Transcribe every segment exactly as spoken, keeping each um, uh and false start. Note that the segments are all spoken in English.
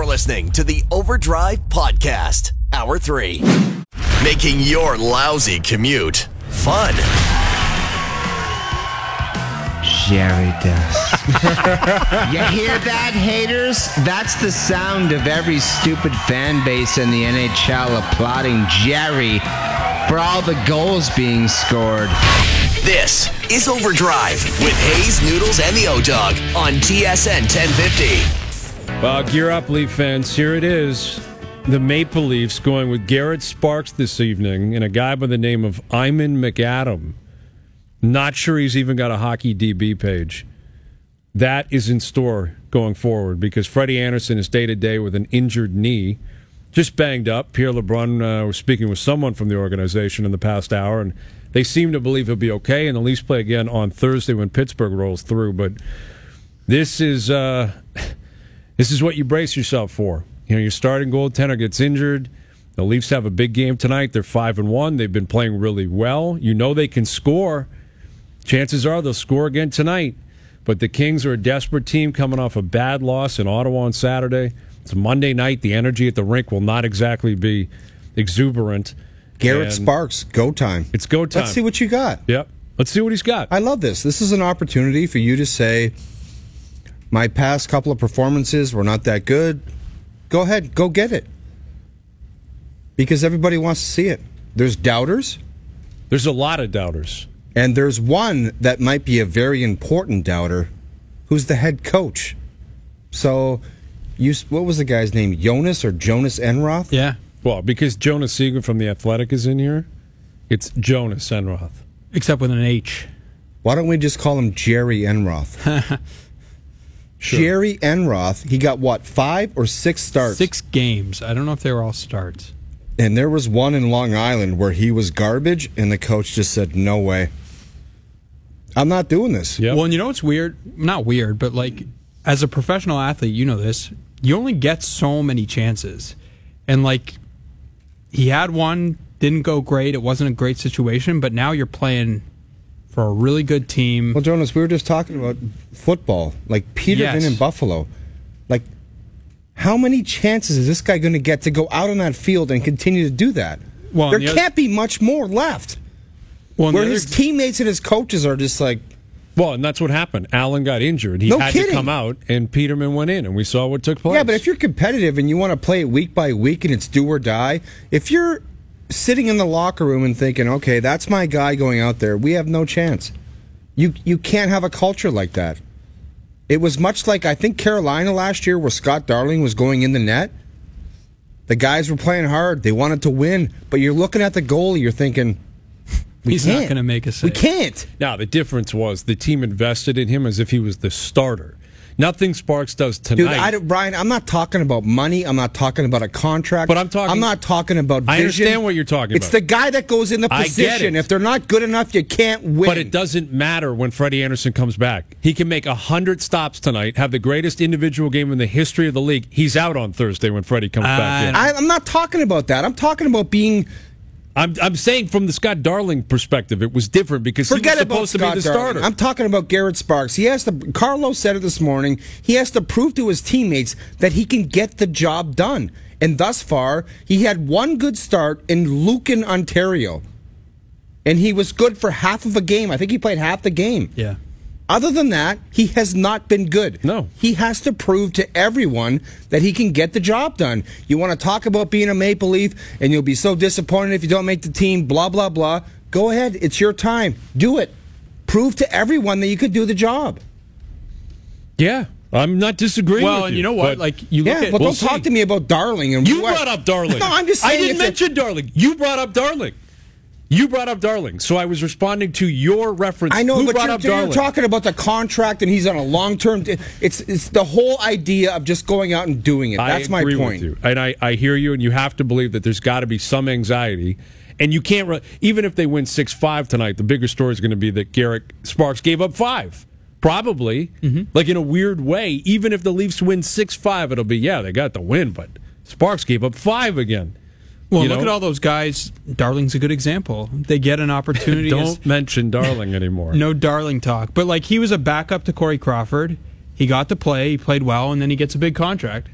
You're listening to the Overdrive Podcast, Hour three. Making your lousy commute fun. Jerry does. You hear that, haters? That's the sound of every stupid fan base in the N H L applauding Jerry for all the goals being scored. This is Overdrive with Hayes, Noodles, and the O-Dog on T S N ten fifty. Well, gear up, Leaf fans. Here it is. The Maple Leafs going with Garrett Sparks this evening and a guy by the name of Iman McAdam. Not sure he's even got a hockey D B page. That is in store going forward because Freddie Anderson is day-to-day with an injured knee. Just banged up. Pierre LeBrun uh, was speaking with someone from the organization in the past hour, and they seem to believe he'll be okay, and the Leafs play again on Thursday when Pittsburgh rolls through. But this is uh, this is what you brace yourself for. You know, your starting goaltender gets injured. The Leafs have a big game tonight. They're five and one. They've been playing really well. You know they can score. Chances are they'll score again tonight. But the Kings are a desperate team coming off a bad loss in Ottawa on Saturday. It's Monday night. The energy at the rink will not exactly be exuberant. Garrett Sparks, go time. It's go time. Let's see what you got. Yep. Let's see what he's got. I love this. This is an opportunity for you to say, my past couple of performances were not that good. Go ahead. Go get it. Because everybody wants to see it. There's doubters. There's a lot of doubters. And there's one that might be a very important doubter, who's the head coach. So, you, what was the guy's name? Jonas or Jonas Enroth? Yeah. Well, because Jonas Siegel from The Athletic is in here, it's Jonas Enroth. Except with an H. Why don't we just call him Jerry Enroth? Sure. Jerry Enroth, he got, what, five or six starts? Six games. I don't know if they were all starts. And there was one in Long Island where he was garbage, and the coach just said, no way. I'm not doing this. Yep. Well, and you know what's weird? Not weird, but like, as a professional athlete, you know this. You only get so many chances. And like, he had one, didn't go great. It wasn't a great situation, but now you're playing for a really good team. Well, Jonas, we were just talking about football. Like, Peterman Yes. in Buffalo. Like, how many chances is this guy going to get to go out on that field and continue to do that? Well, there the can't other- be much more left. Well, where the his other- teammates and his coaches are just like... Well, and that's what happened. Allen got injured. He No had kidding. to come out, and Peterman went in, and we saw what took place. Yeah, but if you're competitive and you want to play it week by week and it's do or die, if you're sitting in the locker room and thinking, okay, that's my guy going out there, we have no chance. You you can't have a culture like that. It was much like, I think, Carolina last year where Scott Darling was going in the net. The guys were playing hard. They wanted to win. But you're looking at the goalie, you're thinking, we He's can't. not going to make a save. We can't. Now, the difference was the team invested in him as if he was the starter. Nothing Sparks does tonight. Dude, I don't- Brian, I'm not talking about money. I'm not talking about a contract. But I'm talking- I'm not talking about vision. I understand what you're talking It's about. the guy that goes in the I get position. it. If they're not good enough, you can't win. But it doesn't matter when Freddie Anderson comes back. He can make one hundred stops tonight, have the greatest individual game in the history of the league. He's out on Thursday when Freddie comes Uh, back in. I, I'm not talking about that. I'm talking about being... I'm, I'm saying from the Scott Darling perspective, it was different because Forget he was about supposed to Scott be the Darling. starter. I'm talking about Garrett Sparks. He has to. Carlos said it this morning. He has to prove to his teammates that he can get the job done. And thus far, he had one good start in Lucan, Ontario, and he was good for half of a game. I think he played half the game. Yeah. Other than that, he has not been good. No. He has to prove to everyone that he can get the job done. You want to talk about being a Maple Leaf and you'll be so disappointed if you don't make the team, blah, blah, blah. Go ahead. It's your time. Do it. Prove to everyone that you could do the job. Yeah, I'm not disagreeing Well, with and you. you know what? but Like, you look Yeah, at... but we'll don't talk see. to me about Darling. And You what- brought up Darling. No, I'm just I saying. didn't it's a- mention Darling. You brought up Darling. You brought up Darling, so I was responding to your reference. I know, Who but brought you're, up you're Darling? talking about the contract and he's on a long-term... It's it's the whole idea of just going out and doing it. That's I my agree point. With you. And I, I hear you, and you have to believe that there's got to be some anxiety. And you can't... Re- even if they win six five tonight, the bigger story is going to be that Garrett Sparks gave up five. Probably. Mm-hmm. Like, in a weird way, even if the Leafs win six five, it'll be, yeah, they got the win, but Sparks gave up five again. Well, You look know? at all those guys. Darling's a good example. They get an opportunity. Don't mention Darling anymore. No Darling talk. But, like, he was a backup to Corey Crawford. He got to play. He played well, and then he gets a big contract.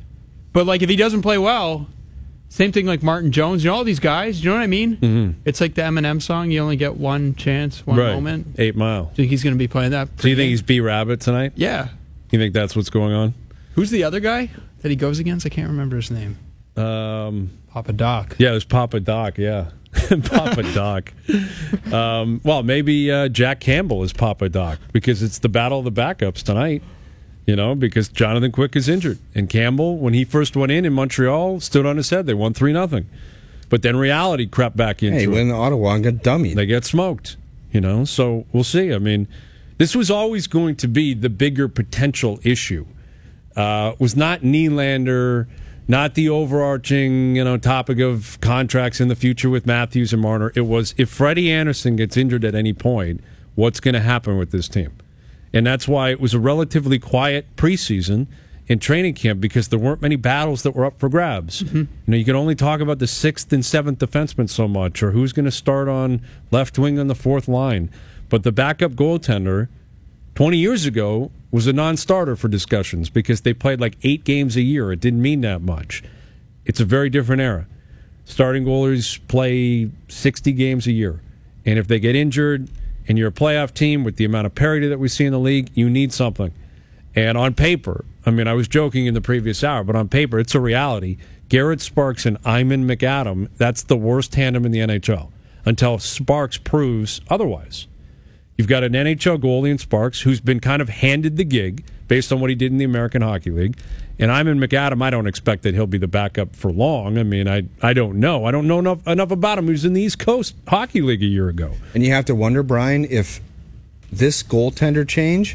But like if he doesn't play well, same thing like Martin Jones, you know all these guys, you know what I mean? Mm-hmm. It's like the Eminem song, you only get one chance, one right. moment. Eight Mile. Do you think he's going to be playing that? Do you think he's B Rabbit tonight? Yeah. You think that's what's going on? Who's the other guy that he goes against? I can't remember his name. Um, Papa Doc. yeah, there's Papa Doc, yeah. Papa Doc. Um, well, maybe uh, Jack Campbell is Papa Doc because it's the battle of the backups tonight. You know, because Jonathan Quick is injured. And Campbell, when he first went in in Montreal, stood on his head. They won three nothing. But then reality crept back into Hey, it. went in Ottawa and got dummied. They get smoked, you know, so we'll see. I mean, this was always going to be the bigger potential issue. Uh, was not Nylander, not the overarching, you know, topic of contracts in the future with Matthews and Marner. It was if Freddie Anderson gets injured at any point, what's going to happen with this team? And that's why it was a relatively quiet preseason in training camp because there weren't many battles that were up for grabs. Mm-hmm. You know, you can only talk about the sixth and seventh defenseman so much, or who's going to start on left wing on the fourth line. But the backup goaltender, twenty years ago, was a non-starter for discussions because they played like eight games a year. It didn't mean that much. It's a very different era. Starting goalies play sixty games a year, and if they get injured, and you're a playoff team with the amount of parity that we see in the league, you need something. And on paper, I mean, I was joking in the previous hour, but on paper, it's a reality. Garrett Sparks and Iman McAdam, that's the worst tandem in the N H L until Sparks proves otherwise. You've got an N H L goalie in Sparks who's been kind of handed the gig based on what he did in the American Hockey League. And Iman McAdam, I don't expect that he'll be the backup for long. I mean, I I don't know. I don't know enough, enough about him. He was in the East Coast Hockey League a year ago. And you have to wonder, Brian, if this goaltender change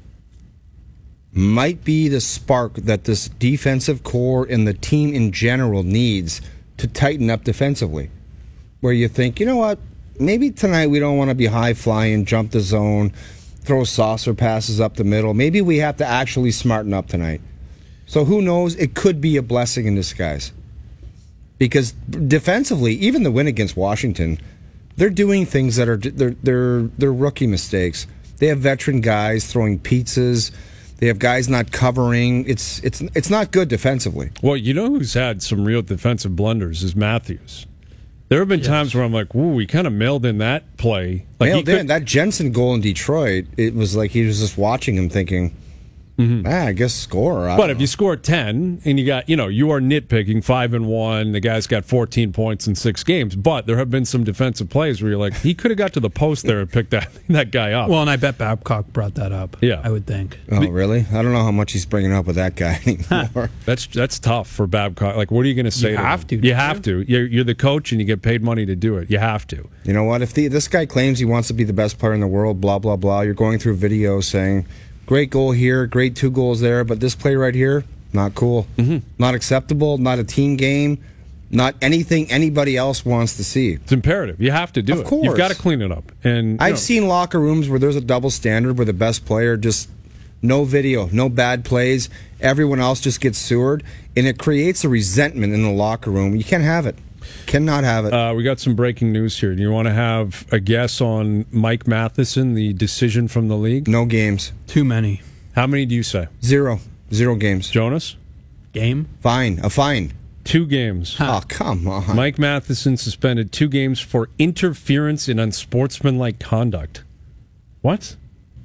might be the spark that this defensive core and the team in general needs to tighten up defensively. Where you think, you know what, maybe tonight we don't want to be high-flying, jump the zone, throw saucer passes up the middle. Maybe we have to actually smarten up tonight. So who knows? It could be a blessing in disguise. Because defensively, even the win against Washington, they're doing things that are they're they're, they're rookie mistakes. They have veteran guys throwing pizzas. They have guys not covering. It's it's it's not good defensively. Well, you know who's had some real defensive blunders is Matthews. There have been yes. times where I'm like, "Ooh, we kind of mailed in that play." Like mailed he could, in that Jensen goal in Detroit. It was like he was just watching him, thinking, mm-hmm. ah, "I guess score." I but if know. you score ten and you got, you know, you are nitpicking five and one. The guy's got fourteen points in six games. But there have been some defensive plays where you're like, he could have got to the post there and picked that that guy up. Well, and I bet Babcock brought that up. Yeah, I would think. Oh, really? I don't know how much he's bringing up with that guy anymore. that's that's tough for Babcock. Like, what are you going to say? You to have him? to. You have you? to. You're, you're the coach, and you get paid money to do it. You have to. You know what? If the, this guy claims he wants to be the best player in the world, blah blah blah, you're going through videos saying, "Great goal here, great two goals there," but this play right here, not cool, mm-hmm. not acceptable, not a team game, not anything anybody else wants to see. It's imperative. You have to do of it. Course. You've got to clean it up. And I've know. seen locker rooms where there's a double standard where the best player just no video, no bad plays, everyone else just gets sewered, and it creates a resentment in the locker room. You can't have it. Cannot have it. Uh, we got some breaking news here. Do you want to have a guess on Mike Matheson, the decision from the league? No games. Too many. How many do you say? Zero. Zero games. Jonas? Game? Fine. A fine. Two games. Huh. Oh, come on. Mike Matheson suspended two games for interference in unsportsmanlike conduct. What?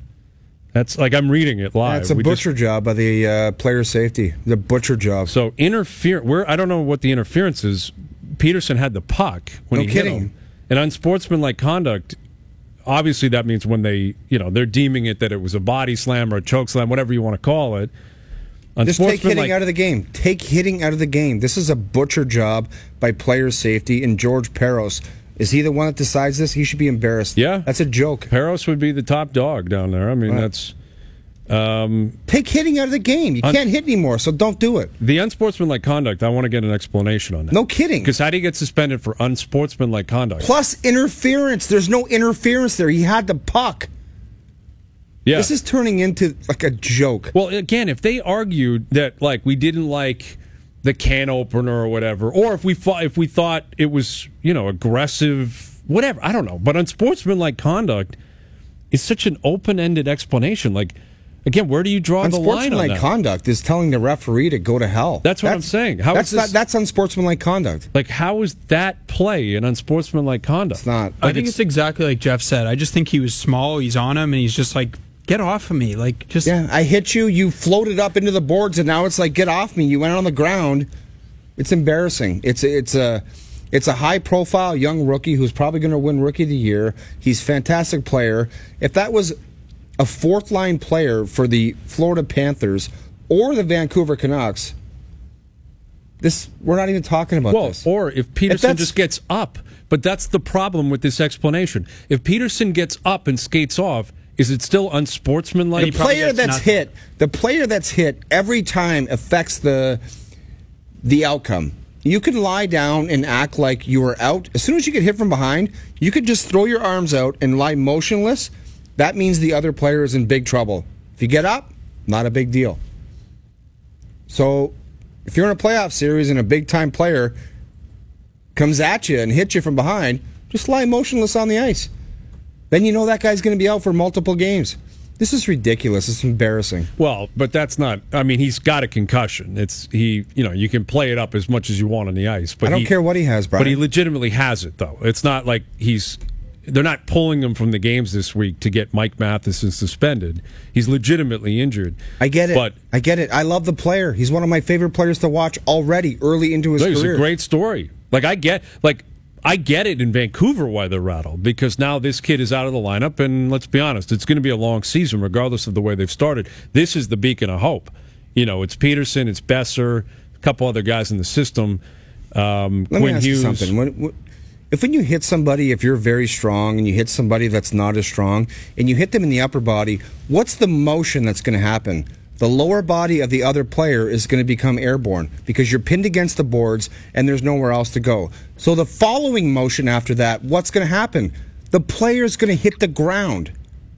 That's like I'm reading it live. Yeah, it's a we butcher just, job by the uh, player safety. The butcher job. So interfere. Where I don't know what the interference is. Peterson had the puck when no he kidding. hit him. And unsportsmanlike conduct. Obviously, that means when they, you know, they're deeming it that it was a body slam or a choke slam, whatever you want to call it. Just take hitting out of the game. Take hitting out of the game. This is a butcher job by player safety. And George Peros, is he the one that decides this? He should be embarrassed. Yeah, that's a joke. Peros would be the top dog down there. I mean, right. that's. Um, Take hitting out of the game. You un- can't hit anymore, so don't do it. The unsportsmanlike conduct, I want to get an explanation on that. No kidding. Because how do you get suspended for unsportsmanlike conduct? Plus interference. There's no interference there. He had the puck. Yeah. This is turning into like a joke. Well, again, if they argued that like we didn't like the can opener or whatever, or if we thought if we thought it was, you know, aggressive, whatever, I don't know. But unsportsmanlike conduct is such an open-ended explanation. Like, Again, where do you draw the line on Unsportsmanlike that? conduct is telling the referee to go to hell. That's what I'm saying. How that's is this- not, that's unsportsmanlike conduct. Like, how is that play an unsportsmanlike conduct? It's not. I think it's, exactly like Jeff said. I just think he was small. He's on him, and he's just like, get off of me. Like, just Yeah, I hit you. You floated up into the boards, and now it's like, get off me. You went on the ground. It's embarrassing. It's it's a it's a high profile young rookie who's probably going to win Rookie of the Year. He's a fantastic player. If that was a fourth line player for the Florida Panthers or the Vancouver Canucks, this we're not even talking about Well, this. or if Peterson that's- just gets up. But that's the problem with this explanation. If Peterson gets up and skates off, is it still unsportsmanlike? the probably player gets that's nothing. hit, the player that's hit every time affects the the outcome. You can lie down and act like you were out. As soon as you get hit from behind, you could just throw your arms out and lie motionless. That means the other player is in big trouble. If you get up, not a big deal. So, if you're in a playoff series and a big time player comes at you and hits you from behind, just lie motionless on the ice. Then you know that guy's going to be out for multiple games. This is ridiculous. It's embarrassing. Well, but that's not. I mean, he's got a concussion. It's he. You know, you can play it up as much as you want on the ice. But I don't he, care what he has, Brian. But he legitimately has it, though. It's not like he's. They're not pulling him from the games this week to get Mike Matheson suspended. He's legitimately injured. I get it. But I get it. I love the player. He's one of my favorite players to watch already early into his no, it's career. a great story. Like I get, like I get it in Vancouver why they're rattled, because now this kid is out of the lineup, and let's be honest, it's going to be a long season regardless of the way they've started. This is the beacon of hope. You know, it's Peterson, it's Besser, a couple other guys in the system. Um, Let Quinn me ask Hughes. you something. When, when, if when you hit somebody, if you're very strong and you hit somebody that's not as strong, and you hit them in the upper body, what's the motion that's going to happen? The lower body of the other player is going to become airborne because you're pinned against the boards and there's nowhere else to go. So the following motion after that, what's going to happen? The player's going to hit the ground.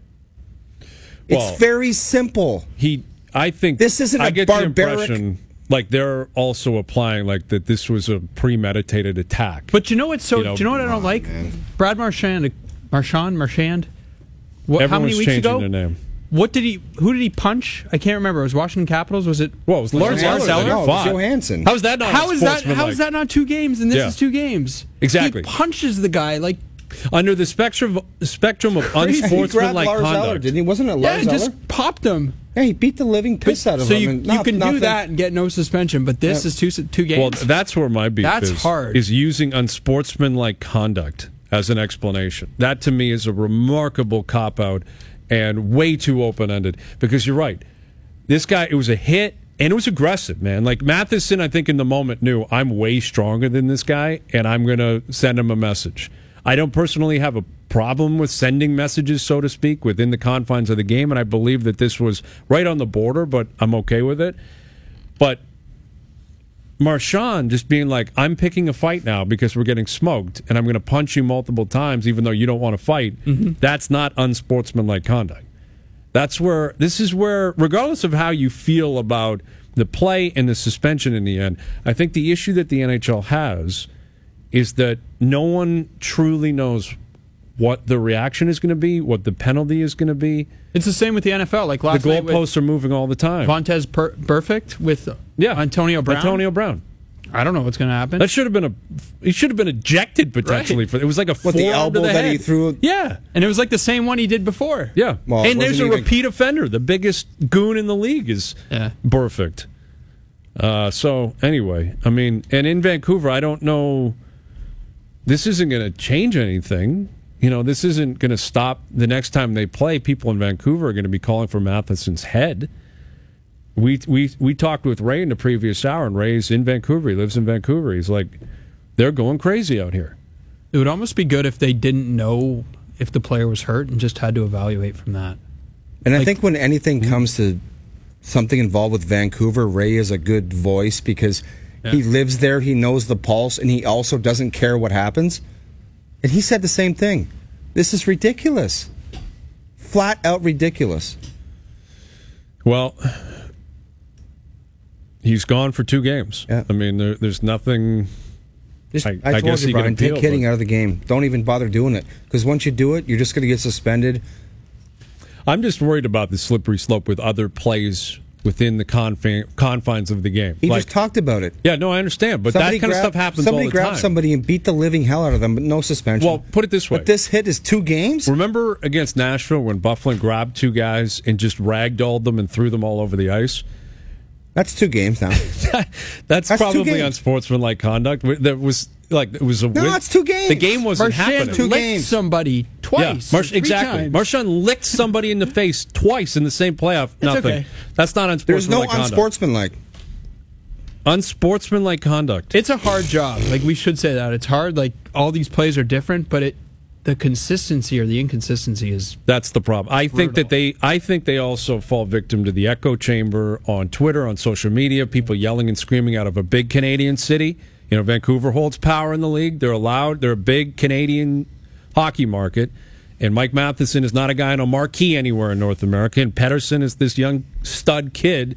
Well, It's very simple. He, I think This isn't I a get barbaric- the impression like they're also applying like that this was a premeditated attack. But you know what's so? You know, do you know what I don't like? Brad Marchand, Marchand, Marchand. What, how many Everyone's weeks changing ago? their name. What did he? Who did he punch? I can't remember. It was Washington Capitals. Was it? Well, it was Lars Lars Eller. Eller? that No, it was fought. Johansson. How is that not? How is that? How unsportsmanlike? is that not two games? And this Yeah. is two games. Exactly. He punches the guy like. Under the spectrum spectrum of He grabbed unsportsmanlike Lars Eller, conduct. didn't he? Wasn't it Yeah, Lars and Eller? just popped him. Yeah, he beat the living piss out of So him. you, and you not- can nothing. do that and get no suspension, but this Yeah. is two two games. Well, that's where my beef That's is. hard. Is using unsportsmanlike conduct as an explanation. That to me is a remarkable cop out and way too open ended. Because you're right, this guy, it was a hit and it was aggressive, man. Like Matheson, I think in the moment knew I'm way stronger than this guy, and I'm going to send him a message. I don't personally have a problem with sending messages, so to speak, within the confines of the game, and I believe that this was right on the border, but I'm okay with it. But Marchand just being like, I'm picking a fight now because we're getting smoked, and I'm going to punch you multiple times even though you don't want to fight, Mm-hmm. that's not unsportsmanlike conduct. That's where, this is where, regardless of how you feel about the play and the suspension in the end, I think the issue that the N H L has is that no one truly knows what the reaction is going to be, what the penalty is going to be. it's the same with the N F L. Like The last night with goalposts are moving all the time. Vontez per- Perfect with yeah, Antonio Brown. Antonio Brown. I don't know what's going to happen. That should have been a. He should have been ejected potentially. Right. For it was like a What, the forearm elbow to the that head. he threw? Yeah, and it was like the same one he did before. yeah. Well, it and there's a wasn't even- repeat offender. The biggest goon in the league is Yeah. perfect. Uh, so anyway, I mean, and in Vancouver, I don't know. This isn't going to change anything. You know, this isn't going to stop the next time they play. People in Vancouver are going to be calling for Matheson's head. We we we talked with Ray in the previous hour, and Ray's in Vancouver. He lives in Vancouver. He's like, they're going crazy out here. It would almost be good if they didn't know if the player was hurt and just had to evaluate from that. And I think when anything comes to something involved with Vancouver, Ray is a good voice because he lives there, he knows the pulse, and he also doesn't care what happens. And he said the same thing. This is ridiculous. Flat out ridiculous. Well, he's gone for two games. Yeah. I mean, there, there's nothing. Just, I- I, I told guess you, he can Brian, take appeal, hitting but- out of the game. Don't even bother doing it. Because once you do it, you're just going to get suspended. I'm just worried about the slippery slope with other plays within the confi- confines of the game. He like, just talked about it. Yeah, no, I understand, but Somebody that kind grabbed, of stuff happens all Somebody the grabbed time. somebody and beat the living hell out of them, but no suspension. Well, put it this way. But this hit is two games? Remember against Nashville when Bufflin grabbed two guys and just ragdolled them and threw them all over the ice? That's two games now. That's, That's two probably games. unsportsmanlike conduct. That was like it was a No, win. it's two games. The game wasn't Marchand happening. Two licked games. somebody twice. Yeah, Marsh, three exactly. times. Marchand licked somebody in the face twice in the same playoff. Nothing. okay. That's not There's no unsportsmanlike conduct. unsportsmanlike. Unsportsmanlike conduct. It's a hard job. Like, we should say that. It's hard. Like, all these plays are different, but it the consistency or the inconsistency is That's the problem. I think Brutal. that they I think they also fall victim to the echo chamber on Twitter, on social media, people yelling and screaming out of a big Canadian city. You know, Vancouver holds power in the league. They're allowed. They're a big Canadian hockey market. And Mike Matheson is not a guy on a marquee anywhere in North America. And Pettersson is this young stud kid.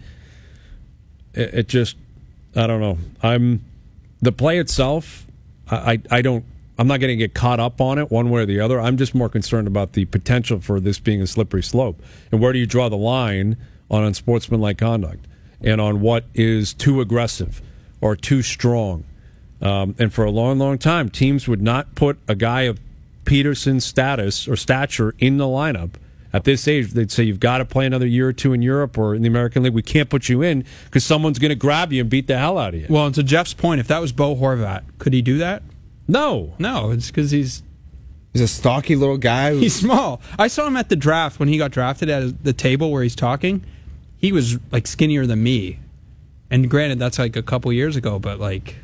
It, it just, I don't know. I'm the play itself. I, I, I don't. I'm not going to get caught up on it one way or the other. I'm just more concerned about the potential for this being a slippery slope. And where do you draw the line on unsportsmanlike conduct and on what is too aggressive or too strong? Um, and for a long, long time, teams would not put a guy of Peterson's status or stature in the lineup. At this age, they'd say, you've got to play another year or two in Europe or in the American League. We can't put you in because someone's going to grab you and beat the hell out of you. well. And to Jeff's point, if that was Bo Horvat, could he do that? No. No, it's because he's He's a stocky little guy. Who, he's small. I saw him at the draft when he got drafted at the table where he's talking. He was like skinnier than me, and granted, that's like a couple years ago. But like,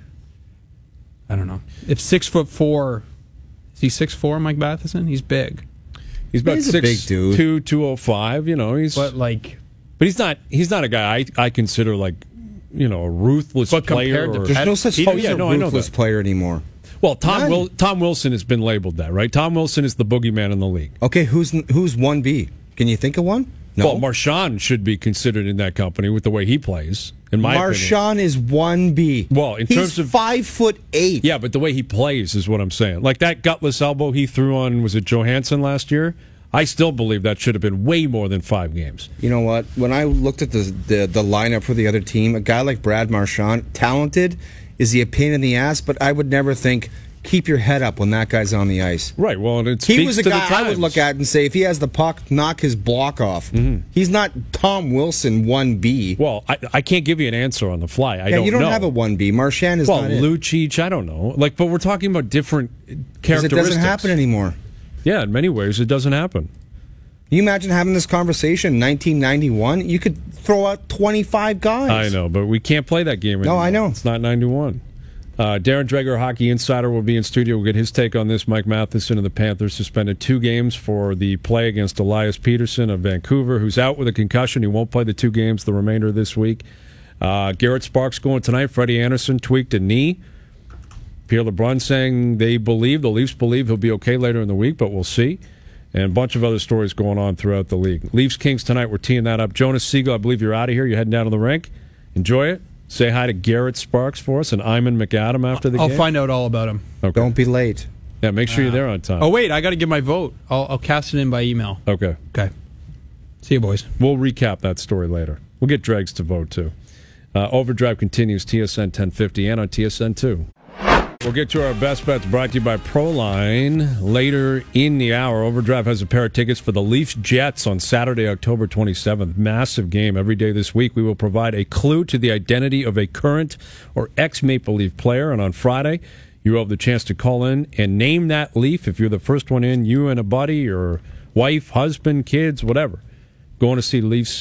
I don't know. If six foot four, is he six four? Mike Matheson, he's big. He's about He's a six big dude. two, two oh five. You know, he's But like, but he's not he's not a guy I, I consider like you know a ruthless But player. compared to Or, There's no such Oh, thing as yeah, a no, I know ruthless that. player anymore. well, Tom None. Wil, Tom Wilson has been labeled that, right? Tom Wilson is the boogeyman in the league. Okay, who's who's one B? Can you think of one? No. Well, Marchand should be considered in that company with the way he plays. In my opinion. Marchand is one B. Well, in He's terms of- five foot eight. Yeah, but the way he plays is what I'm saying. Like that gutless elbow he threw on was it Johansson last year? I still believe that should have been way more than five games. You know what? When I looked at the, the the lineup for the other team, a guy like Brad Marchand, talented, is he a pain in the ass? But I would never think keep your head up when that guy's on the ice. Right. Well, and it He speaks was a to the guy I would times. look at and say if he has the puck, knock his block off. Mm-hmm. He's not Tom Wilson one B. Well, I, I can't give you an answer on the fly. I yeah, don't you don't know. have a one B. Marchand is well, not it. Lucic, I don't know. Like, but we're talking about different 'Cause characteristics. it doesn't happen anymore. Yeah, in many ways, it doesn't happen. Can you imagine having this conversation in nineteen ninety-one? You could throw out twenty-five guys. I know, but we can't play that game anymore. No, I know. It's not ninety-one. Uh, Darren Dreger, Hockey Insider, will be in studio. We'll get his take on this. Mike Matheson of the Panthers suspended two games for the play against Elias Peterson of Vancouver, who's out with a concussion. He won't play the two games the remainder of this week. Uh, Garrett Sparks going tonight. Freddie Anderson tweaked a knee. Pierre LeBrun saying they believe, the Leafs believe he'll be okay later in the week, but we'll see. And a bunch of other stories going on throughout the league. Leafs Kings tonight, we're teeing that up. Jonas Siegel, I believe you're out of here. You're heading down to the rink. Enjoy it. Say hi to Garrett Sparks for us and Iman McAdam after the I'll game. find out all about him. Okay. Don't be late. Yeah, make sure you're there on time. Oh wait, I got to give my vote. I'll, I'll cast it in by email. Okay. Okay. See you, boys. We'll recap that story later. We'll get Dregs to vote, too. Uh, Overdrive continues, T S N ten fifty and on T S N two. We'll get to our best bets brought to you by Proline later in the hour. Overdrive has a pair of tickets for the Leafs Jets on Saturday, October twenty-seventh. Massive game every day this week. We will provide a clue to the identity of a current or ex-Maple Leaf player. And on Friday, you will have the chance to call in and name that Leaf. If you're the first one in, you and a buddy or wife, husband, kids, whatever. Going to see Leafs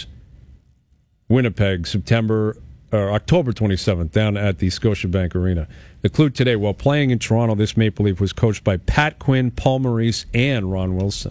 Winnipeg, September or October twenty-seventh, down at the Scotiabank Arena. The clue today, while playing in Toronto, this Maple Leaf was coached by Pat Quinn, Paul Maurice, and Ron Wilson.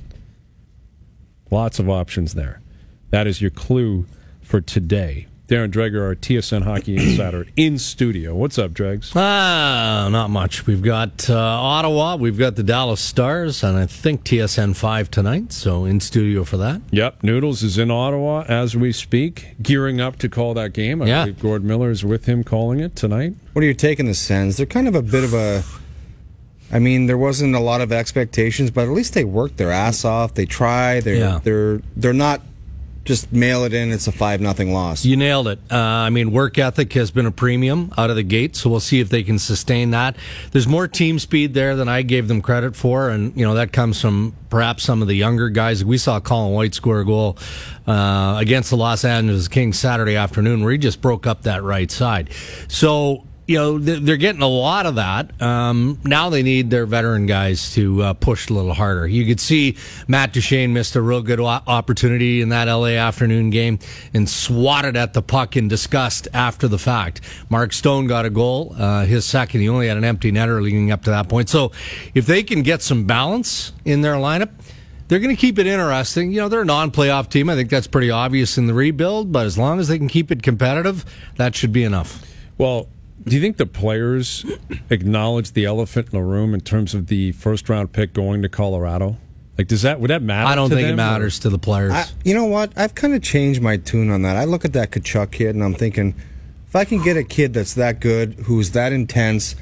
Lots of options there. That is your clue for today. Darren Dreger, our T S N Hockey Insider, in studio. What's up, Dregs? Ah, not much. We've got uh, Ottawa, we've got the Dallas Stars, and I think T S N five tonight, so in studio for that. Yep, Noodles is in Ottawa as we speak, gearing up to call that game. I Yeah. believe Gord Miller is with him calling it tonight. What are you taking the Sens? They're kind of a bit of a I mean, there wasn't a lot of expectations, but at least they worked their ass off. They try. They're Yeah. they're they're not just mail it in. It's a five nothing loss. You nailed it. Uh, I mean, work ethic has been a premium out of the gate, so we'll see if they can sustain that. There's more team speed there than I gave them credit for, and you know that comes from perhaps some of the younger guys. We saw Colin White score a goal uh, against the Los Angeles Kings Saturday afternoon, where he just broke up that right side. So. You know, they're getting a lot of that. Um, now they need their veteran guys to uh, push a little harder. You could see Matt Duchene missed a real good opportunity in that L A afternoon game and swatted at the puck in disgust after the fact. Mark Stone got a goal, uh, his second. He only had an empty netter leading up to that point. So if they can get some balance in their lineup, they're going to keep it interesting. You know, they're a non-playoff team. I think that's pretty obvious in the rebuild, but as long as they can keep it competitive, that should be enough. Well, do you think the players acknowledge the elephant in the room in terms of the first round pick going to Colorado? Like, does that would that matter? I don't to think them, it matters or? to the players. I, you know what? I've kind of changed my tune on that. I look at that Kachuk kid and I'm thinking, if I can get a kid that's that good, who's that intense,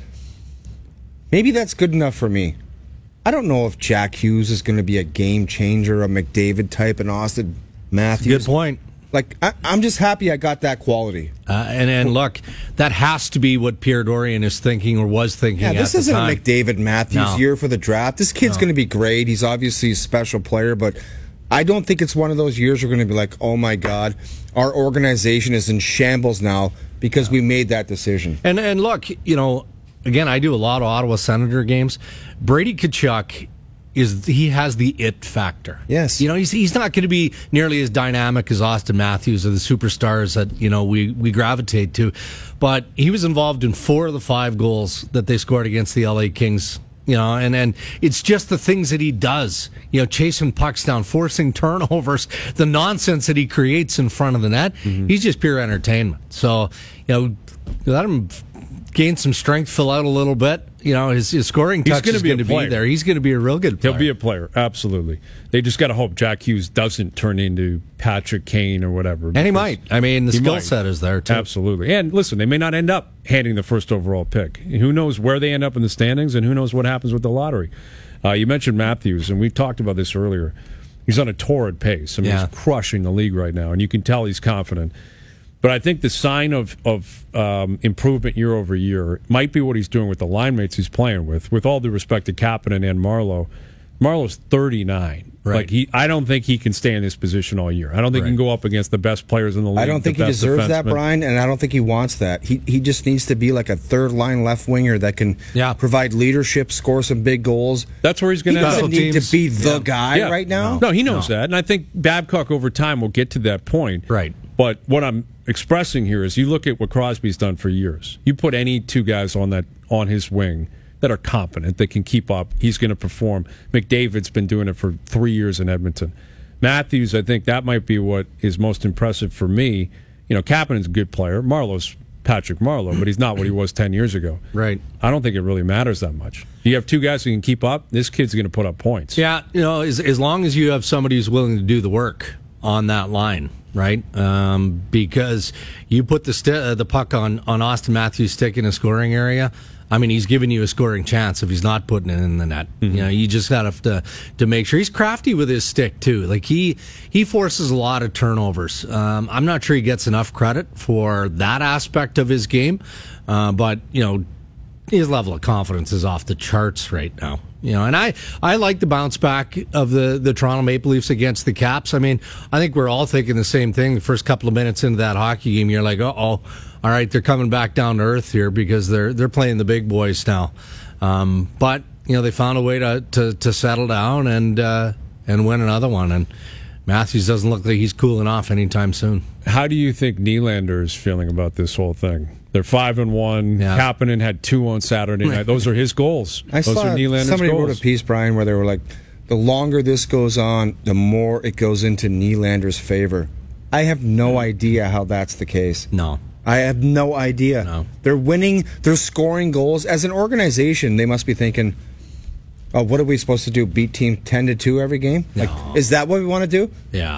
maybe that's good enough for me. I don't know if Jack Hughes is going to be a game changer, a McDavid type, and Austin Matthews. Good point. Like, I, I'm just happy I got that quality. Uh, and, and look, that has to be what Pierre Dorian is thinking or was thinking Yeah, at this the isn't time. a McDavid Matthews No. year for the draft. This kid's No. going to be great. He's obviously a special player, but I don't think it's one of those years we're going to be like, oh my God, our organization is in shambles now because we made that decision. And and look, you know, again, I do a lot of Ottawa Senator games. Brady Tkachuk is he has the it factor. Yes. You know, he's he's not going to be nearly as dynamic as Austin Matthews or the superstars that, you know, we, we gravitate to. But he was involved in four of the five goals that they scored against the L A Kings. You know, and, and it's just the things that he does, you know, chasing pucks down, forcing turnovers, the nonsense that he creates in front of the net. Mm-hmm. He's just pure entertainment. So, you know, let him gain some strength, fill out a little bit. You know, his, his scoring He's touch gonna is be a going to be player. there. He's going to be a real good player. He'll be a player, absolutely. They just got to hope Jack Hughes doesn't turn into Patrick Kane or whatever. And he might. I mean, the He skill might. set is there, too. Absolutely. And listen, they may not end up handing the first overall pick. Who knows where they end up in the standings, and who knows what happens with the lottery. Uh, you mentioned Matthews, and we talked about this earlier. He's on a torrid pace. I mean, Yeah. he's crushing the league right now, and you can tell he's confident. But I think the sign of, of um, improvement year over year might be what he's doing with the line mates he's playing with. With all due respect to Kapanen and Marlowe, Marlowe's thirty-nine. Right. Like he, I don't think he can stay in this position all year. I don't think Right. he can go up against the best players in the league. I don't think the he best deserves that, defensemen. Brian, and I don't think he wants that. He he just needs to be like a third line left winger that can Yeah. provide leadership, score some big goals. That's where he's going He to end doesn't up. need teams. to be the Yeah. guy Yeah. right now. No, he knows that, and I think Babcock over time will get to that point. Right. But what I'm expressing here is, you look at what Crosby's done for years. You put any two guys on that on his wing that are competent, that can keep up, he's going to perform. McDavid's been doing it for three years in Edmonton. Matthews, I think that might be what is most impressive for me. You know, Kapanen's a good player. Marlowe's Patrick Marlowe, but he's not what he was ten years ago. Right. I don't think it really matters that much. You have two guys who can keep up, this kid's going to put up points. Yeah, you know, as, as long as you have somebody who's willing to do the work on that line, right? Um, because you put the st- uh, the puck on, on Austin Matthews' stick in a scoring area, I mean, he's giving you a scoring chance if he's not putting it in the net. Mm-hmm. You know, you just got to to to make sure he's crafty with his stick too. Like he he forces a lot of turnovers. Um, I'm not sure he gets enough credit for that aspect of his game, uh, but you know, his level of confidence is off the charts right now. You know, and I, I like the bounce back of the, the Toronto Maple Leafs against the Caps. I mean, I think we're all thinking the same thing. The first couple of minutes into that hockey game, you're like, uh oh, all right, they're coming back down to earth here because they're they're playing the big boys now. Um, but you know, they found a way to to, to settle down and uh, and win another one. And Matthews doesn't look like he's cooling off anytime soon. How do you think Nylander is feeling about this whole thing? They're five and one. Yeah. Kapanen had two on Saturday night. Those are his goals. I Those saw are Nylander's somebody goals. wrote a piece, Brian, where they were like, the longer this goes on, the more it goes into Nylander's favor. I have no idea how that's the case. No. I have no idea. No. They're winning. They're scoring goals. As an organization, they must be thinking, oh, what are we supposed to do? Beat team ten to two every game? Like, No. is that what we want to do? Yeah.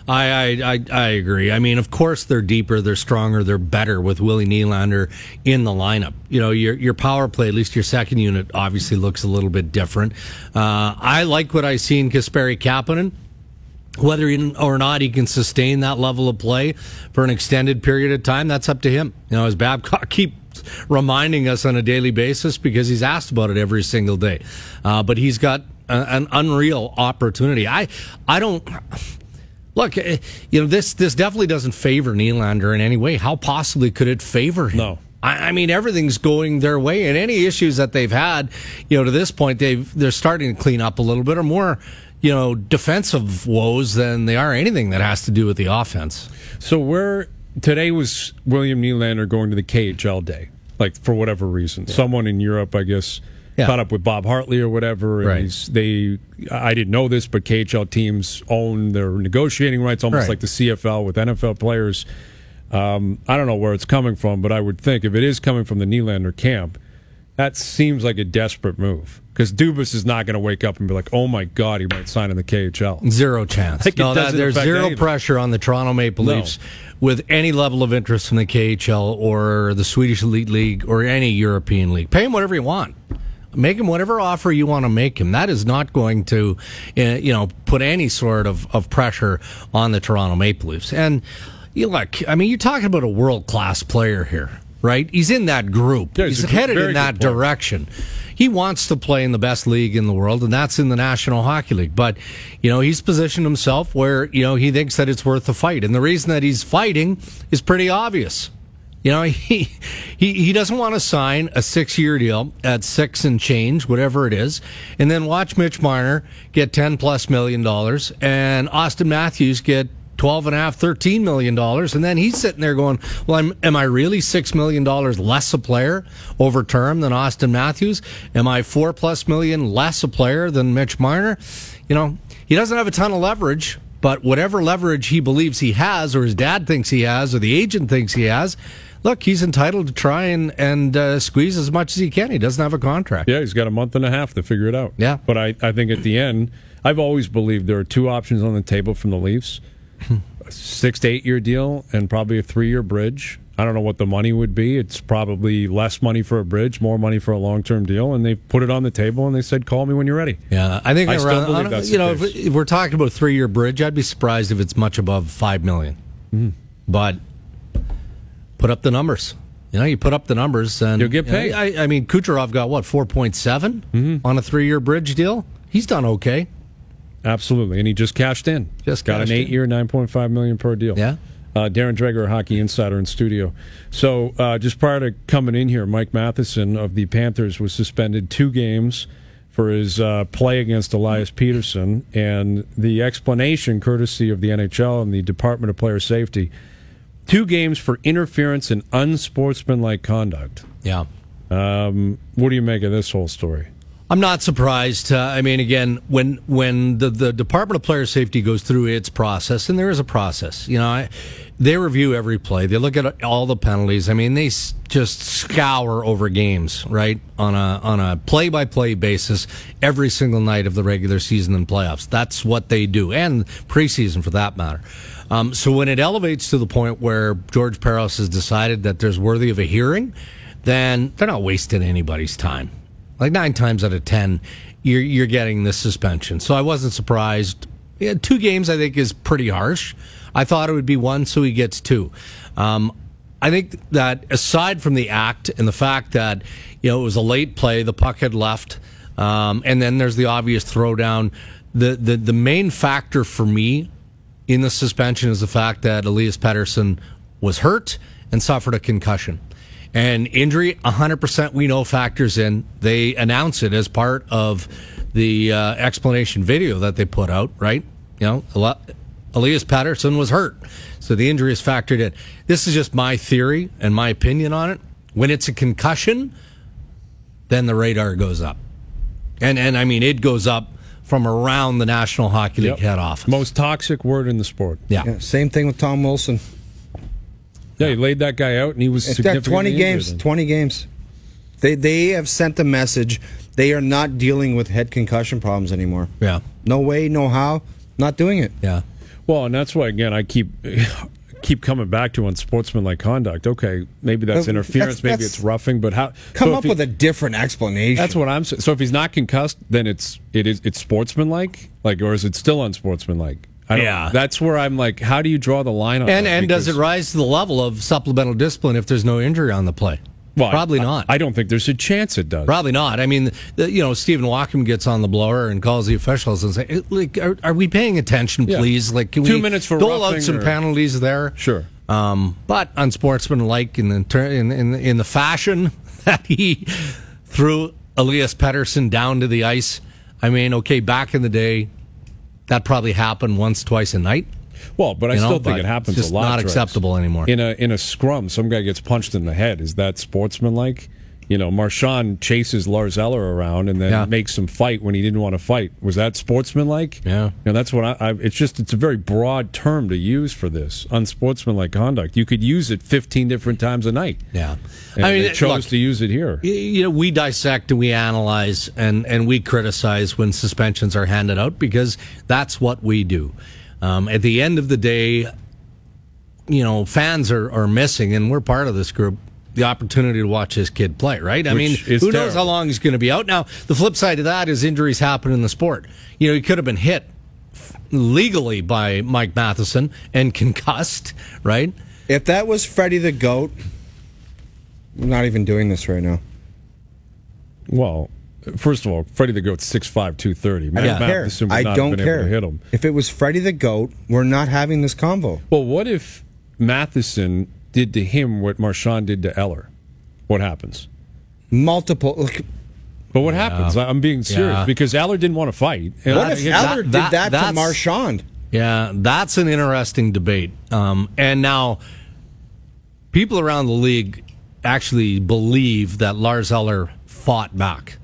I, I, I, I agree. I mean, of course, they're deeper, they're stronger, they're better with Willie Nylander in the lineup. You know, your your power play, at least your second unit, obviously looks a little bit different. Uh, I like what I see in Kasperi Kapanen. Whether he, or not he can sustain that level of play for an extended period of time, that's up to him. You know, as Babcock keeps reminding us on a daily basis because he's asked about it every single day. Uh, but he's got a, an unreal opportunity. I, I don't look. You know, this this definitely doesn't favor Nylander in any way. How possibly could it favor him? No. I mean, everything's going their way, and any issues that they've had, you know, to this point, they've they're starting to clean up a little bit, or more, you know, defensive woes than they are anything that has to do with the offense. So where today was William Nylander going to the K H L day, like for whatever reason. Yeah. Someone in Europe, I guess, yeah. caught up with Bob Hartley or whatever. And right. he's, they, I didn't know this, but K H L teams own their negotiating rights, almost right. like the C F L with N F L players. Um, I don't know where it's coming from, but I would think if it is coming from the Nylander camp, that seems like a desperate move. Because Dubas is not going to wake up and be like, oh my God, he might sign in the K H L. Zero chance. Like no, that, there's zero anything. pressure on the Toronto Maple No. Leafs with any level of interest in the K H L or the Swedish Elite League or any European league. Pay him whatever you want. Make him whatever offer you want to make him. That is not going to, uh, you know, put any sort of, of pressure on the Toronto Maple Leafs. And you look, I mean, you're talking about a world-class player here, right? He's in that group. Yeah, he's he's a headed very in that good player. direction. He wants to play in the best league in the world, and that's in the National Hockey League. But, you know, he's positioned himself where, you know, he thinks that it's worth the fight. And the reason that he's fighting is pretty obvious. You know, he he, he doesn't want to sign a six-year deal at six and change, whatever it is, and then watch Mitch Marner get ten-plus million dollars and Austin Matthews get twelve and a half, thirteen million dollars, and then he's sitting there going, well, I'm, am I really six million dollars less a player over term than Austin Matthews? Am I four plus million less a player than Mitch Marner? You know, he doesn't have a ton of leverage, but whatever leverage he believes he has, or his dad thinks he has, or the agent thinks he has, look, he's entitled to try and, and uh, squeeze as much as he can. He doesn't have a contract. Yeah, he's got a month and a half to figure it out. Yeah. But I, I think at the end, I've always believed there are two options on the table from the Leafs. A six to eight year deal and probably a three year bridge. I don't know what the money would be. It's probably less money for a bridge, more money for a long term deal. And they put it on the table and they said, "Call me when you're ready." Yeah, I think I around, still believe on, that's you the know if, case. if we're talking about a three year bridge, I'd be surprised if it's much above five million. Mm-hmm. But put up the numbers. You know, you put up the numbers and you'll get you know, paid. I, I mean, Kucherov got what four point seven Mm-hmm. on a three year bridge deal. He's done okay. Absolutely, and he just cashed in. Just got cashed an eight-year, nine point five million per deal. Yeah. Uh, Darren Dreger, Hockey Insider in studio. So, uh, just prior to coming in here, Mike Matheson of the Panthers was suspended two games for his uh, play against Elias Peterson, and the explanation, courtesy of the N H L and the Department of Player Safety, two games for interference and unsportsmanlike conduct. Yeah. Um, what do you make of this whole story? I'm not surprised. Uh, I mean, again, when when the, the Department of Player Safety goes through its process, and there is a process, you know, I, they review every play. They look at all the penalties. I mean, they s- just scour over games, right, on a on a play by play basis every single night of the regular season and playoffs. That's what they do, and preseason for that matter. Um, so when it elevates to the point where George Peros has decided that there's worthy of a hearing, then they're not wasting anybody's time. Like nine times out of ten, you're you're getting this suspension. So I wasn't surprised. Yeah, two games, I think, is pretty harsh. I thought it would be one, so he gets two. Um, I think that aside from the act and the fact that you know it was a late play, the puck had left, um, and then there's the obvious throwdown. The the the main factor for me in the suspension is the fact that Elias Pettersson was hurt and suffered a concussion. And injury, one hundred percent we know factors in. They announce it as part of the uh, explanation video that they put out, right? You know, Elias Pettersson was hurt, so the injury is factored in. This is just my theory and my opinion on it. When it's a concussion, then the radar goes up. And, and I mean, it goes up from around the National Hockey League Yep. head office. Most toxic word in the sport. Yeah. Yeah, same thing with Tom Wilson. Yeah, he laid that guy out, and he was It's got significantly twenty injured. games. Twenty games. They they have sent a message. They are not dealing with head concussion problems anymore. Yeah. No way, no how. Not doing it. Yeah. Well, and that's why again I keep keep coming back to unsportsmanlike conduct. Okay, maybe that's Well, interference, that's- maybe that's- it's roughing, but how? Come so if up he- with a different explanation. That's what I'm saying. So if he's not concussed, then it's it is it's sportsmanlike, like, or is it still unsportsmanlike? I don't, Yeah. That's where I'm like, how do you draw the line on And that? and does it Because- rise to the level of supplemental discipline if there's no injury on the play? Well, Probably I, not. I, I don't think there's a chance it does. Probably not. I mean, the, you know, Stephen Walkem gets on the blower and calls the officials and say, "Like, are, are we paying attention, Yeah. please? Like, can Two we minutes for dole out roughing some or- penalties there?" Sure. Um, but unsportsmanlike in the ter- in, in in the fashion that he threw Elias Pettersson down to the ice. I mean, okay, back in the day, that probably happened once, twice a night. Well, but I You know, still think but it happens it's just a lot. not Drex. acceptable anymore. In a in a scrum, some guy gets punched in the head. Is that sportsmanlike? You know, Marchand chases Lars Eller around and then Yeah. makes him fight when he didn't want to fight. Was that sportsmanlike? Yeah. You know, that's what I, I. It's just it's a very broad term to use for this unsportsmanlike conduct. You could use it fifteen different times a night. Yeah, And I mean, they chose look, to use it here. y- you know, we dissect and we analyze and, and we criticize when suspensions are handed out because that's what we do. Um, at the end of the day, you know, fans are, are missing, and we're part of this group, the opportunity to watch this kid play, right? I Which mean, is who knows terrible. how long he's going to be out? Now, the flip side of that is injuries happen in the sport. You know, he could have been hit legally by Mike Matheson and concussed, right? If that was Freddie the Goat, I'm not even doing this right now. Well, first of all, Freddie the Goat's six five, two thirty. I Matt don't care. Matheson would I not have don't been care. able to hit him. If it was Freddie the Goat, we're not having this convo. Well, what if Matheson did to him what Marchand did to Eller? What happens? Multiple. Look, But what happens? I'm being serious Yeah. because Eller didn't want to fight. And what I- if that- Eller did that- that, to that's- Marchand? Yeah, that's an interesting debate. Um, and now, people around the league actually believe that Lars Eller fought back.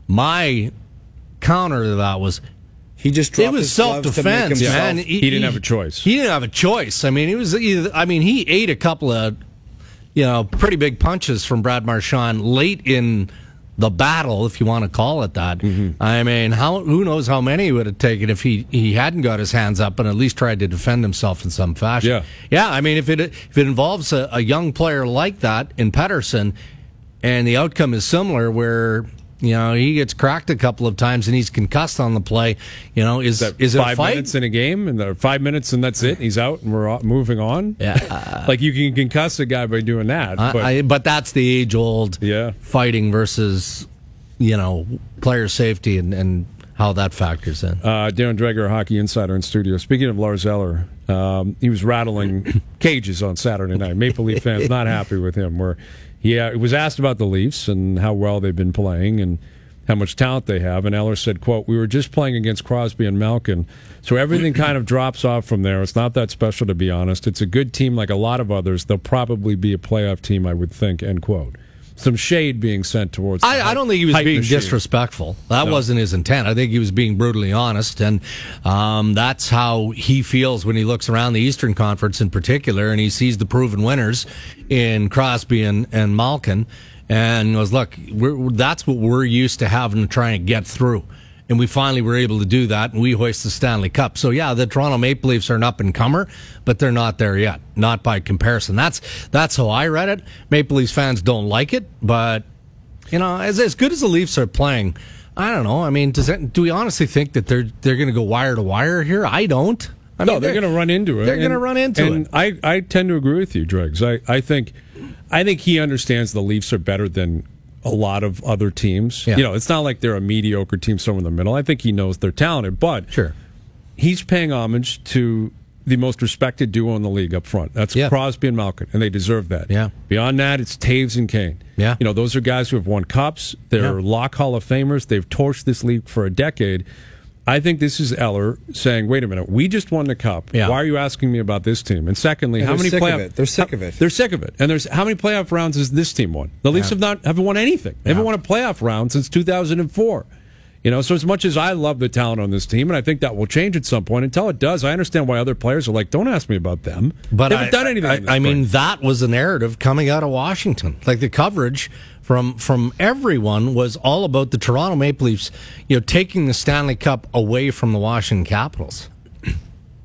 My counter to that was He just it dropped was his gloves to make self-defense, himself- man. He didn't have a choice. He didn't have a choice. I mean, he was. Either, I mean, he ate a couple of, you know, pretty big punches from Brad Marchand late in the battle, if you want to call it that. Mm-hmm. I mean, how who knows how many he would have taken if he, he hadn't got his hands up and at least tried to defend himself in some fashion. Yeah. yeah. I mean, if it if it involves a, a young player like that in Pettersson, and the outcome is similar, where you know he gets cracked a couple of times and he's concussed on the play, you know, is That is it five a fight? minutes in a game, and there are five minutes, and that's it. And he's out, and we're o- moving on. Yeah. like you can concuss a guy by doing that. I- but I, but that's the age old Yeah. fighting versus, you know, player safety and, and how that factors in. uh, Darren Dreger, Hockey Insider in studio. Speaking of Lars Eller, um, he was rattling cages on Saturday night. Maple Leaf fans not happy with him. Where he uh, was asked about the Leafs and how well they've been playing and how much talent they have, and Eller said, "quote We were just playing against Crosby and Malkin, so everything kind of drops off from there. It's not that special, to be honest. It's a good team like a lot of others. They'll probably be a playoff team, I would think." End quote. Some shade being sent towards. the I, I don't think he was hype being machine. disrespectful. That No. wasn't his intent. I think he was being brutally honest, and um, that's how he feels when he looks around the Eastern Conference in particular, and he sees the proven winners in Crosby and, and Malkin, and goes, "Look, we're, that's what we're used to having to try and get through." And we finally were able to do that, and we hoist the Stanley Cup. So, yeah, the Toronto Maple Leafs are an up-and-comer, but they're not there yet. Not by comparison. That's that's how I read it. Maple Leafs fans don't like it, but, you know, as as good as the Leafs are playing, I don't know. I mean, does that, do we honestly think that they're they're going to go wire to wire here? I don't. I No, mean, they're, going to run into it. They're going to And- run into and it. I, I tend to agree with you, Dregs. I, I think I think he understands the Leafs are better than a lot of other teams. Yeah. You know, it's not like they're a mediocre team somewhere in the middle. I think he knows they're talented, but Sure. he's paying homage to the most respected duo in the league up front. That's Yeah. Crosby and Malkin, and they deserve that. Yeah. Beyond that, it's Taves and Kane. Yeah. You know, those are guys who have won cups. They're Yeah. lock Hall of Famers. They've torched this league for a decade. I think this is Eller saying, wait a minute, we just won the cup. Yeah. Why are you asking me about this team? And secondly, And how they're many sick of playoff it. They're sick how- of it. They're sick of it. And there's how many playoff rounds has this team won? The Leafs Yeah. have not haven't won anything. They haven't won a playoff round since two thousand four. You know, so as much as I love the talent on this team, and I think that will change at some point, until it does, I understand why other players are like, don't ask me about them. But they haven't I, done anything. I, in the I mean, spring. that was the narrative coming out of Washington. Like the coverage from from everyone was all about the Toronto Maple Leafs, you know, taking the Stanley Cup away from the Washington Capitals.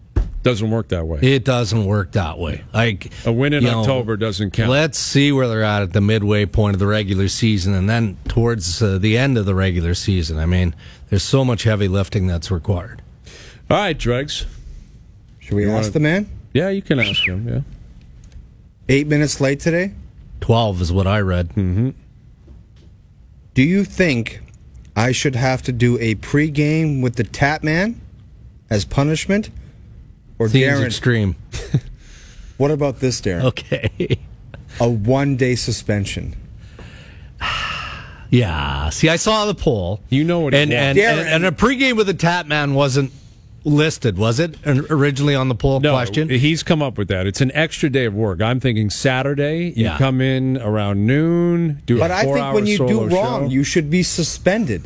Doesn't work that way. It doesn't work that way. Like A win in you know, October doesn't count. Let's see where they're at at the midway point of the regular season, and then towards uh, the end of the regular season. I mean, there's so much heavy lifting that's required. All right, Dregs. Should we You ask wanna- the man? Yeah, you can ask him. Yeah. Eight minutes late today. Twelve is what I read. Mm-hmm. Do you think I should have to do a pregame with the Tap Man as punishment? Or Seems Darren, extreme. what about this, Darren? Okay. A one-day suspension. Yeah. See, I saw the poll. You know what it and was. and, Darren- and and a pregame with the Tap Man wasn't listed, was it? Originally on the poll No, question. he's come up with that. It's an extra day of work. I'm thinking Saturday, you Yeah. come in around noon, do But a I think four-hour when you do solo wrong, show. you should be suspended.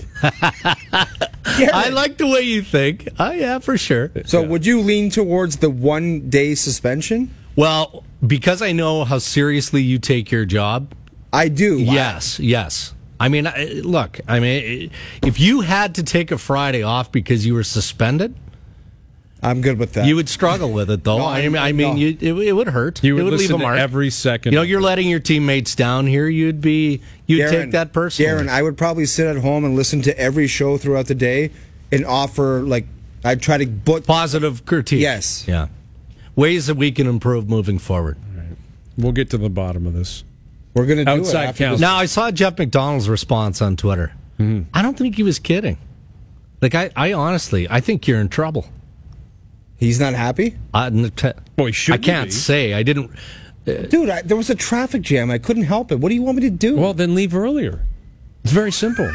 I like the way you think. Oh, yeah, for sure. So would you lean towards the one-day suspension? Well, because I know how seriously you take your job, I do. yes, yes. I mean, I- look, I mean, if you had to take a Friday off because you were suspended, I'm good with that. you would struggle with it, though. No, I mean, I no. mean, you, it, it would hurt. You would it would leave listen a to mark. every second. You know, of you're it. letting your teammates down here. You'd be, you'd take that personally. Darren, I would probably sit at home and listen to every show throughout the day and offer, like, I'd try to book. Positive critique. Yes. Yeah. Ways that we can improve moving forward. We'll get to the bottom of this. We're going to do Outside it after counsel. this. Now, I saw Jeff McDonald's response on Twitter. Mm-hmm. I don't think he was kidding. Like, I, I honestly, I think you're in trouble. He's not happy? I, Well, he should I can't be. say. I didn't. Dude, I, there was a traffic jam. I couldn't help it. What do you want me to do? Well, then leave earlier. It's very simple.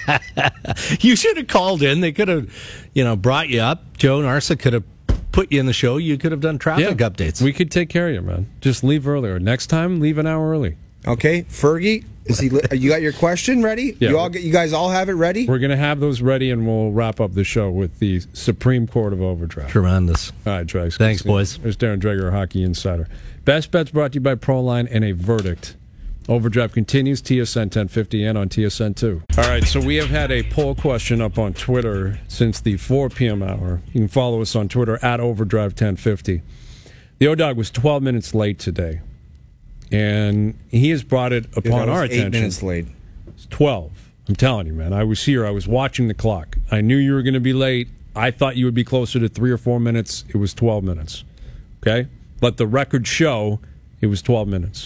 You should have called in. They could have, you know, brought you up. Joe Narsa could have put you in the show. You could have done traffic updates. We could take care of you, man. Just leave earlier. Next time, leave an hour early. Okay, Fergie, is he? Li- you got your question ready? Yeah. You all, get- you guys all have it ready? We're going to have those ready, and we'll wrap up the show with the Supreme Court of Overdrive. Tremendous. All right, Dregs. Thanks, boys. There's Darren Dreger, Hockey Insider. Best Bets brought to you by Proline and a verdict. Overdrive continues, T S N ten fifty and on T S N two. All right, so we have had a poll question up on Twitter since the four p.m. hour. You can follow us on Twitter at Overdrive ten fifty. The O-Dog was twelve minutes late today, and he has brought it Dude, upon I was our eight attention. minutes late. It's twelve. I'm telling you, man. I was here. I was watching the clock. I knew you were going to be late. I thought you would be closer to three or four minutes. It was twelve minutes. Okay? Let the record show it was twelve minutes.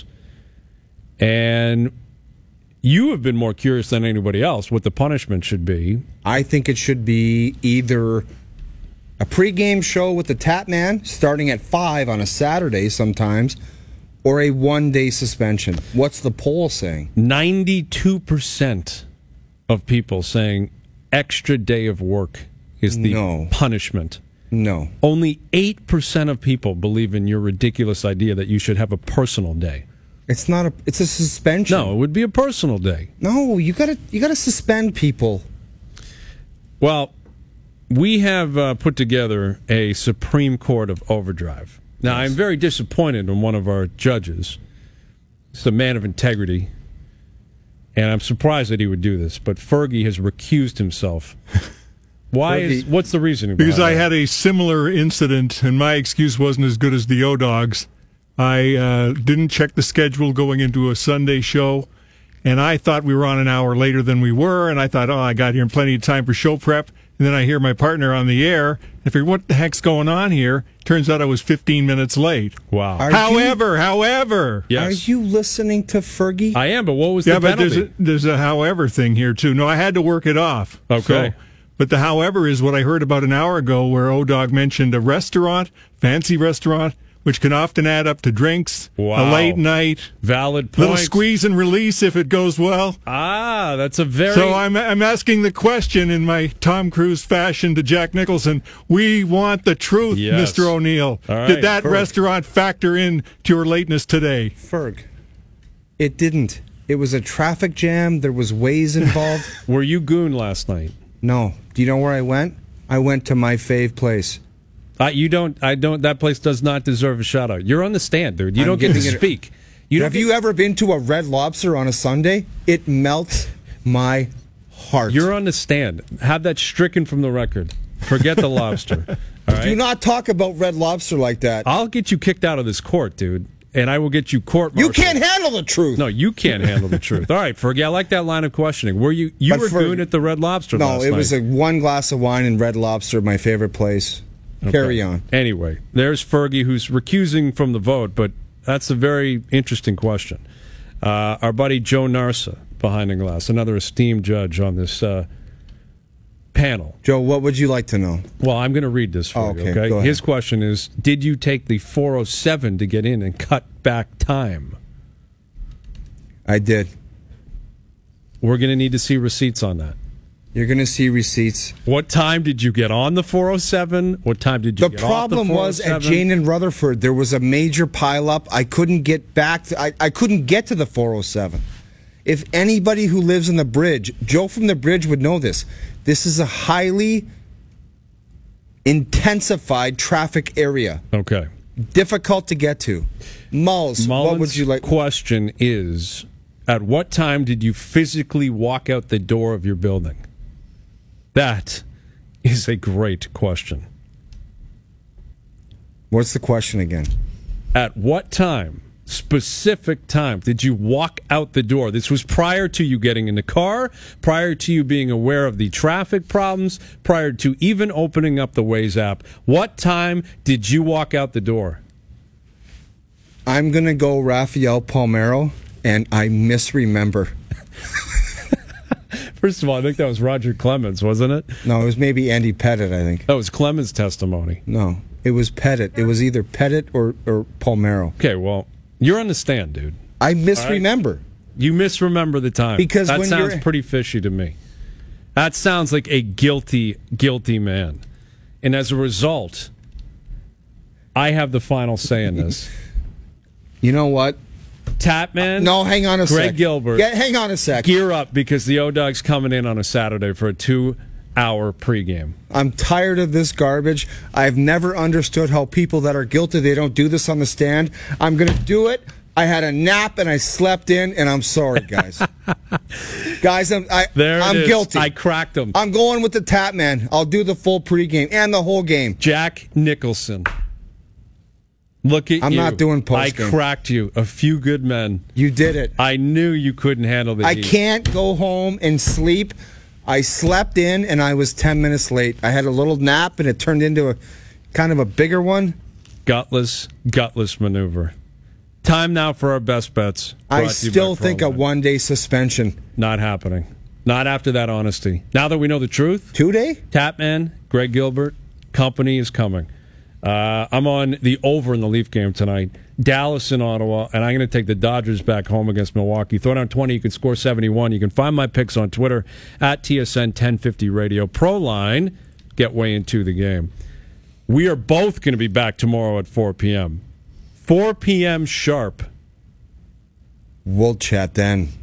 And you have been more curious than anybody else what the punishment should be. I think it should be either a pregame show with the Tap Man starting at five on a Saturday sometimes, or a one-day suspension. What's the poll saying? ninety-two percent of people saying extra day of work is the No. punishment. No. Only eight percent of people believe in your ridiculous idea that you should have a personal day. It's not a. It's a suspension. No, it would be a personal day. No, you gotta you gotta suspend people. Well, we have uh, put together a Supreme Court of Overdrive. Now, I'm very disappointed in one of our judges. He's a man of integrity, and I'm surprised that he would do this. But Fergie has recused himself. Why is? Fergie- What's the reason? Because I behind had a similar incident, and my excuse wasn't as good as the O-Dogs. I uh, didn't check the schedule going into a Sunday show, and I thought we were on an hour later than we were, and I thought, oh, I got here in plenty of time for show prep. And then I hear my partner on the air. I figured, what the heck's going on here? Turns out I was fifteen minutes late. that? Wow. Are However, however, yes, Are you listening to Fergie? I am. But what was yeah, the but there's penalty? a, there's a however thing here too. No, I had to work it off. Okay. So, but the however is what I heard about an hour ago, where O-Dog mentioned a restaurant, fancy restaurant, which can often add up to drinks, Wow. a late night, Valid point. little squeeze and release if it goes well. Ah, that's a very. So I'm I'm asking the question in my Tom Cruise fashion to Jack Nicholson. We want the truth, Yes. Mister O'Neill. All right, Did that Ferg. restaurant factor in to your lateness today? Ferg. It didn't. It was a traffic jam. There was ways involved. Were you goon last night? No. Do you know where I went? I went to my fave place. Uh, you don't. I don't. That place does not deserve a shout out. You're on the stand, dude. You I'm don't get to giving it- speak. You don't Have get- you ever been to a Red Lobster on a Sunday? It melts my heart. You're on the stand. Have that stricken from the record. Forget the lobster. All right? Do not talk about Red Lobster like that. I'll get you kicked out of this court, dude. And I will get you court-martialed. You can't handle the truth. No, you can't handle the truth. All right, forget. I like that line of questioning. Were you you But were for- doing at the Red Lobster? No, last it was night. a one glass of wine and Red Lobster, my favorite place. Okay. Carry on. Anyway, there's Fergie, who's recusing from the vote, but that's a very interesting question. Uh, our buddy Joe Narsa, behind the glass, another esteemed judge on this uh, panel. Joe, what would you like to know? Well, I'm going to read this for Oh, you. okay, Okay. go ahead. His question is: did you take the four oh seven to get in and cut back time? I did. We're going to need to see receipts on that. You're going to see receipts. What time did you get on the four oh seven? What time did you The get off problem the was at 407? Jane and Rutherford, there was a major pileup. I couldn't get back. To, I, I couldn't get to the four oh seven. If anybody who lives in the bridge, Joe from the bridge would know this. This is a highly intensified traffic area. Okay. Difficult to get to. Mulls, Mullen's what would you like? question is, at what time did you physically walk out the door of your building? That is a great question. What's the question again? At what time, specific time, did you walk out the door? This was prior to you getting in the car, prior to you being aware of the traffic problems, prior to even opening up the Waze app. What time did you walk out the door? I'm going to go Rafael Palmeiro, and I misremember. First of all, I think that was Roger Clemens, wasn't it? No, it was maybe Andy Pettit, I think. That was Clemens' testimony. No, it was Pettit. It was either Pettit or, or Palmeiro. Okay, well, you're on the stand, dude. I misremember. You misremember the time. Because that when sounds you're- pretty fishy to me. That sounds like a guilty, guilty man. And as a result, I have the final say in this. You know what? Tapman, No, hang on a sec. Greg Gilbert, Yeah, hang on a sec. gear up because the O-Dog's coming in on a Saturday for a two-hour pregame. I'm tired of this garbage. I've never understood how people that are guilty, they don't do this on the stand. I'm going to do it. I had a nap and I slept in, and I'm sorry, guys. guys, I'm, I, There it I'm is. guilty. I cracked him. I'm going with the tap man. I'll do the full pregame and the whole game. Jack Nicholson. Look at I'm you. not doing I postgame. cracked you. A few good men. You did it. I knew you couldn't handle the I heat. can't go home and sleep. I slept in and I was ten minutes late. I had a little nap and it turned into a kind of a bigger one. Gutless, gutless maneuver. Time now for our best bets. I Brought to you still by think a Proline. one day suspension. Not happening. Not after that honesty. Now that we know the truth, Two day? Tapman, Greg Gilbert, company is coming. Uh, I'm on the over in the Leaf game tonight. Dallas and Ottawa, and I'm going to take the Dodgers back home against Milwaukee. Throw down twenty, you can score seventy-one. You can find my picks on Twitter at T S N ten fifty Radio. Proline, get way into the game. We are both going to be back tomorrow at four p.m. four p.m. sharp. We'll chat then.